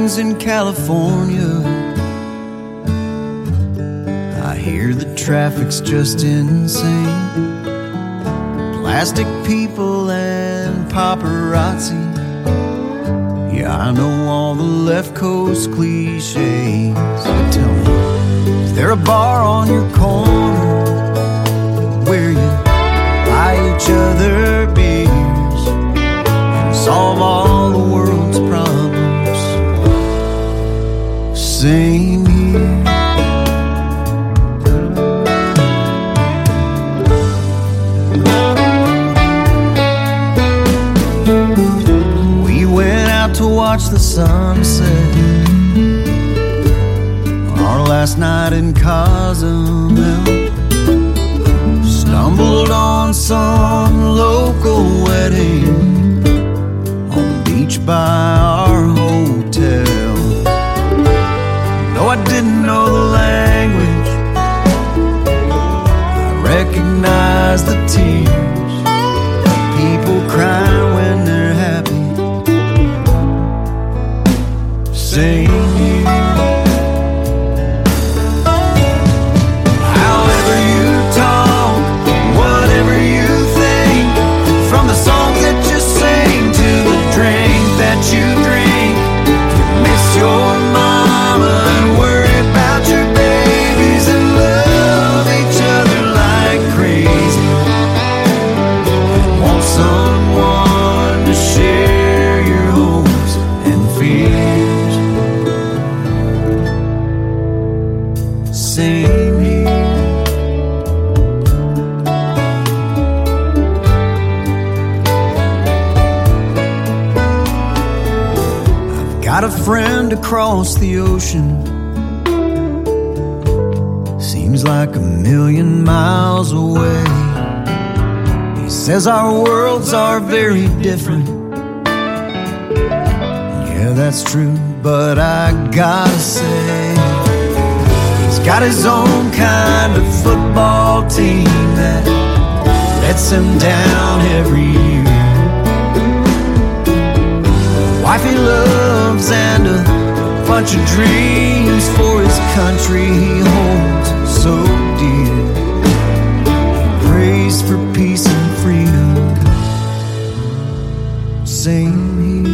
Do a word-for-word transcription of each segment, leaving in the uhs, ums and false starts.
rains in California. I hear the traffic's just insane. Plastic people and paparazzi. Yeah, I know all the left coast cliches. But tell me, is there a bar on your corner where you buy each other beers and solve all the world's problems? Same here. To watch the sunset our last night in Cozumel. Stumbled on some local wedding on the beach by our hotel. No, I didn't know the language, I recognized the tears. People crying when they're happy. Same here. However you talk, whatever you think, from the songs that you sing to the drink that you drink, you miss your mama and worry about your babies and love each other like crazy. Want someone to share your hopes and fears. Same here. I've got a friend across the ocean. Seems like a million miles away. He says our worlds are very different. Yeah, that's true, but I gotta say, got his own kind of football team that lets him down every year. A wife he loves and a bunch of dreams for his country he holds so dear. He prays for peace and freedom. Same here.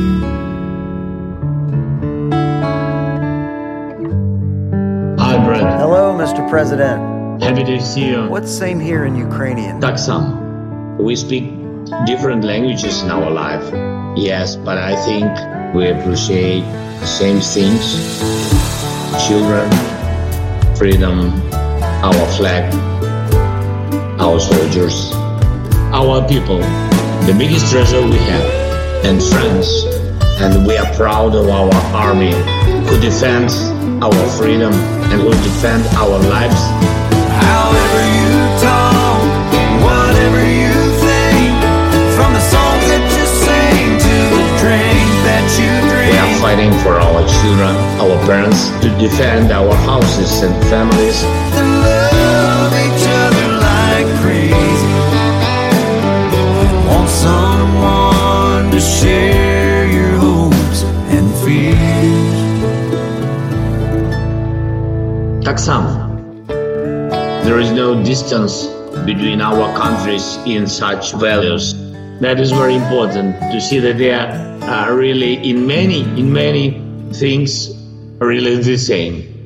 Hello, Mister President. Happy to see you. What's same here in Ukrainian? Tak sam. We speak different languages in our life. Yes, but I think we appreciate the same things. Children, freedom, our flag, our soldiers, our people, the biggest treasure we have, and friends. And we are proud of our army who defends our freedom and who defend our lives. However you talk, whatever you think, from the songs that you sing to the drink that you drink. We are fighting for our children, our parents, to defend our houses and families. And love each other like crazy. Want someone to share your hopes and fears. Tak samo. There is no distance between our countries in such values. That is very important to see that they are uh, really in many, in many things really the same.